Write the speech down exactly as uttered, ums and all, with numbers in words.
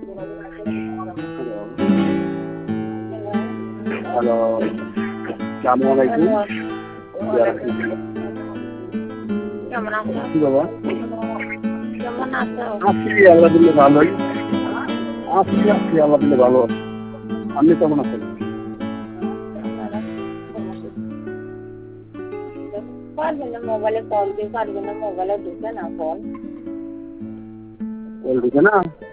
Hello, আসসালামু আলাইকুম। কেমন আছো? কি বাবা? কেমন আছো? আছি আলহামদুলিল্লাহ ভালোই। আছি আছি আলহামদুলিল্লাহ ভালো। আপনি কেমন আছেন? মোবাইলে কল দিয়ে পারবে না, মোবাইলে ঢুকে না কল। কল ঢুকে না?